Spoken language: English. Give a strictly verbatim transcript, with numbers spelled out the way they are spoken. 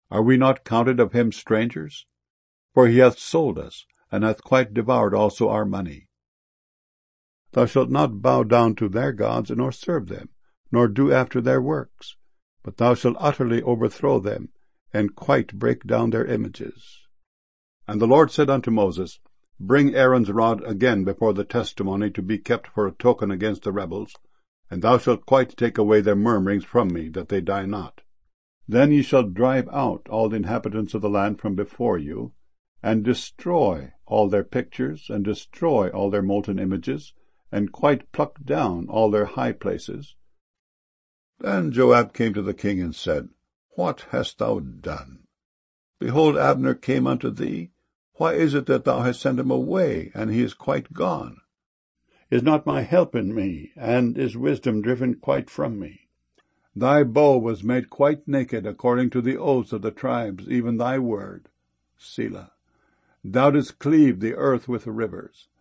Are we not counted of him strangers? For he hath sold us, and hath quite devoured also our money. Thou shalt not bow down to their gods, nor serve them, nor do after their works, but thou shalt utterly overthrow them, and quite break down their images. And the Lord said unto Moses, Bring Aaron's rod again before the testimony to be kept for a token against the rebels, and thou shalt quite take away their murmurings from me, that they die not. Then ye shall drive out all the inhabitants of the land from before you, and destroy all their pictures, and destroy all their molten images, and quite pluck down all their high places. Then Joab came to the king and said, What hast thou done? Behold, Abner came unto thee. Why is it that thou hast sent him away, and he is quite gone? Is not my help in me, and is wisdom driven quite from me? Thy bow was made quite naked, according to the oaths of the tribes, even thy word. Selah. Thou didst cleave the earth with the rivers.